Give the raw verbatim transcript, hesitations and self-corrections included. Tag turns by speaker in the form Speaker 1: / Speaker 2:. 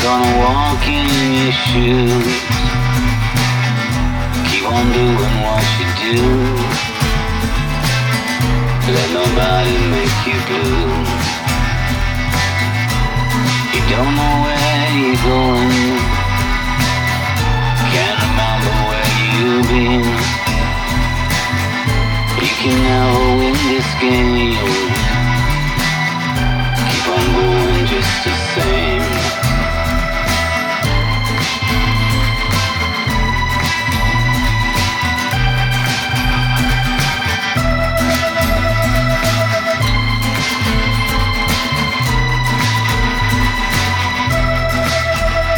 Speaker 1: Gonna walk in your shoes. Keep on doing what you do. Let nobody make you blue. You don't know where you're going. Can't remember where you've been. You can never win this game.